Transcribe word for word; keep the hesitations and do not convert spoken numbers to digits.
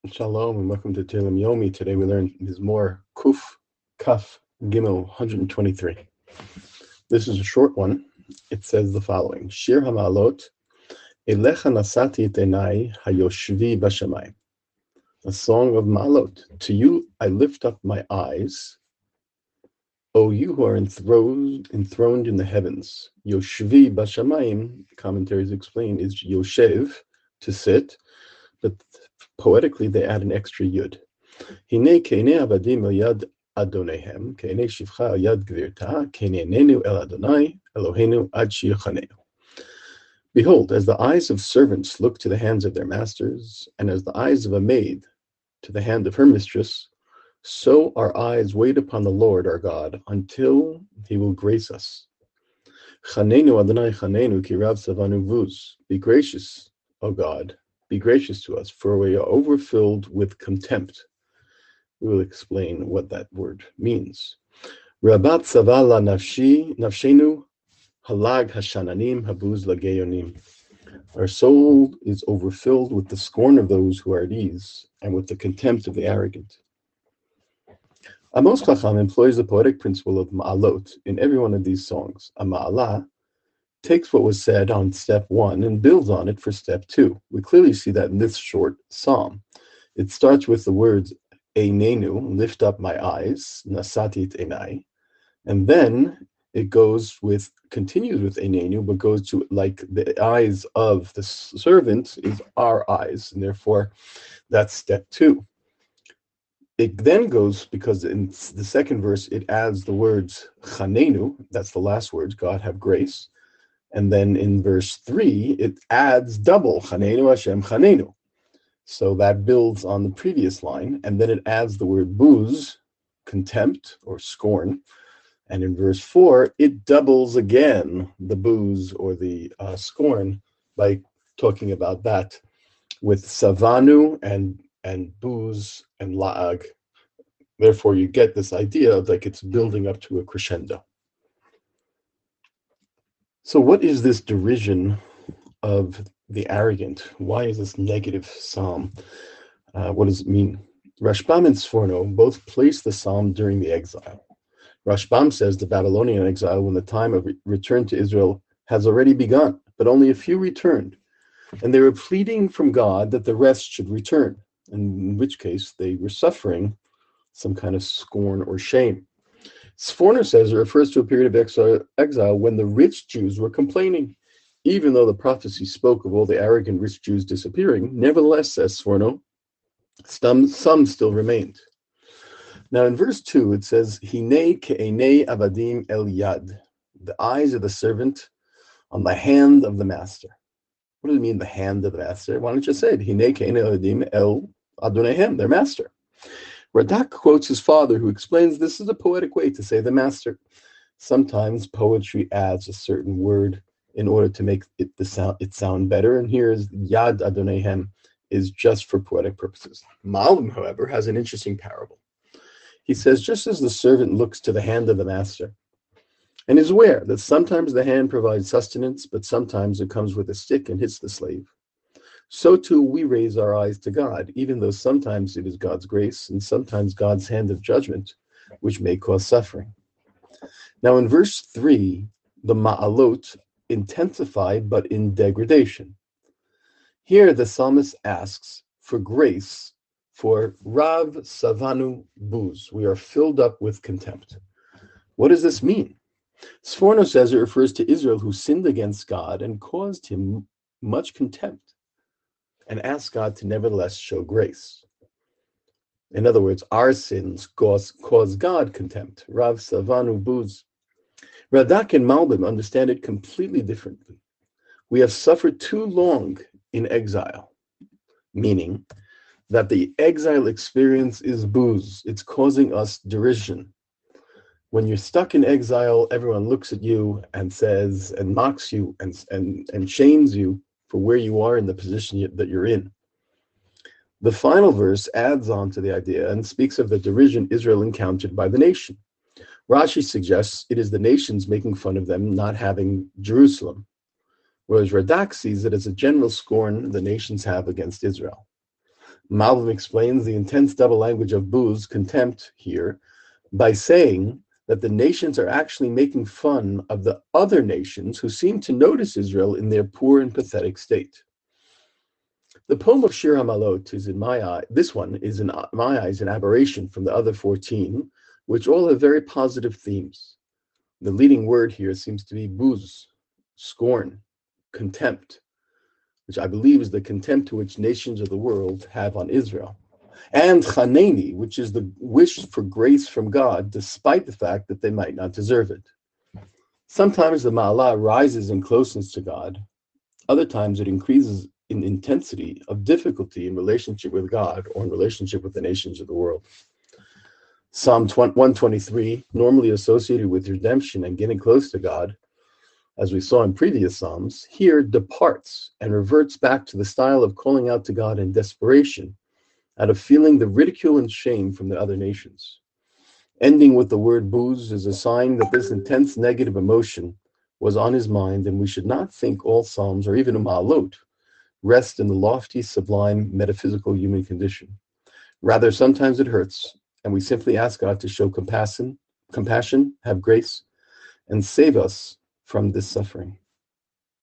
Shalom and welcome to Telem Yomi. Today we learn Mizmor Kuf Kaf Gimel one hundred twenty-three. This is a short one. It says the following: Shir Hamalot Elecha Nasati et Einai Hayoshvi Bashamayim. A song of Ma'alot. To you I lift up my eyes, O you who are enthroned, enthroned in the heavens. Yoshvi Bashamayim, commentaries explain, is Yoshev, to sit, but poetically they add an extra yud. Hine keinei avadim el yad adonehem, keinei shivcha el yad gvirta, keineinenu el Adonai, Eloheinu ad shiachanenu. Behold, as the eyes of servants look to the hands of their masters, and as the eyes of a maid to the hand of her mistress, so our eyes wait upon the Lord our God until he will grace us. Chanenu Adonai chanenu ki rav savanu vuz. Be gracious, O God, be gracious to us, for we are overfilled with contempt. We will explain what that word means. Rabat savala nafshi nafshenu halag hashananim habuz lageyonim. Our soul is overfilled with the scorn of those who are at ease and with the contempt of the arrogant. Amos Chacham employs the poetic principle of ma'alot in every one of these songs. A ma'alah takes what was said on step one and builds on it for step two. We clearly see that in this short psalm. It starts with the words Einenu, lift up my eyes, Nasati et Einai, and then it goes with, continues with Einenu, but goes to like the eyes of the servant is our eyes, and therefore that's step two. It then goes, because in the second verse it adds the words Chanenu, that's the last words, God have grace. And then in verse three, it adds double, Chanenu Hashem Chanenu. So that builds on the previous line, and then it adds the word booze, contempt or scorn. And in verse four, it doubles again the booze or the uh, scorn by talking about that with savanu and, and booze and la'ag. Therefore, you get this idea of like it's building up to a crescendo. So what is this derision of the arrogant? Why is this negative psalm? Uh, what does it mean? Rashbam and Sforno both place the psalm during the exile. Rashbam says the Babylonian exile, when the time of re- return to Israel has already begun, but only a few returned. And they were pleading from God that the rest should return, in which case they were suffering some kind of scorn or shame. Sforno says it refers to a period of exile, exile when the rich Jews were complaining. Even though the prophecy spoke of all the arrogant rich Jews disappearing, nevertheless, says Sforno, some, some still remained. Now in verse two, it says, Hine ke'enei avadim el yad, the eyes of the servant on the hand of the master. What does it mean, the hand of the master? Why don't you say it? Hine ke'enei avadim el adonehem, their master. Radak quotes his father, who explains this is a poetic way to say the master. Sometimes poetry adds a certain word in order to make it the sound it sound better, and here is Yad Adonehem is just for poetic purposes. Malbim, however, has an interesting parable. He says, just as the servant looks to the hand of the master and is aware that sometimes the hand provides sustenance, but sometimes it comes with a stick and hits the slave, so too we raise our eyes to God, even though sometimes it is God's grace and sometimes God's hand of judgment, which may cause suffering. Now in verse three, the ma'alot intensified but in degradation. Here the psalmist asks for grace for Rav Savanu Buz. We are filled up with contempt. What does this mean? Sforno says it refers to Israel who sinned against God and caused him much contempt, and ask God to nevertheless show grace. In other words, our sins cause, cause God contempt. Rav Savanu Buz. Radak and Malbim understand it completely differently. We have suffered too long in exile, meaning that the exile experience is booze. It's causing us derision. When you're stuck in exile, everyone looks at you and says, and mocks you and, and, and shames you for where you are in the position that you're in. The final verse adds on to the idea and speaks of the derision Israel encountered by the nation. Rashi suggests it is the nations making fun of them not having Jerusalem, whereas Radak sees it as a general scorn the nations have against Israel. Malvin explains the intense double language of booze, contempt here, by saying that the nations are actually making fun of the other nations who seem to notice Israel in their poor and pathetic state. The poem of Shir HaMalot is in my eye, this one is in my eyes an aberration from the other fourteen, which all have very positive themes. The leading word here seems to be buz, scorn, contempt, which I believe is the contempt to which nations of the world have on Israel. And chaneni, which is the wish for grace from God, despite the fact that they might not deserve it. Sometimes the ma'ala rises in closeness to God. Other times it increases in intensity of difficulty in relationship with God or in relationship with the nations of the world. Psalm one twenty-three, normally associated with redemption and getting close to God, as we saw in previous Psalms, here departs and reverts back to the style of calling out to God in desperation, out of feeling the ridicule and shame from the other nations. Ending with the word booze is a sign that this intense negative emotion was on his mind, and we should not think all Psalms, or even a Ma'alot, rest in the lofty, sublime, metaphysical human condition. Rather, sometimes it hurts, and we simply ask God to show compassion, compassion, have grace, and save us from this suffering.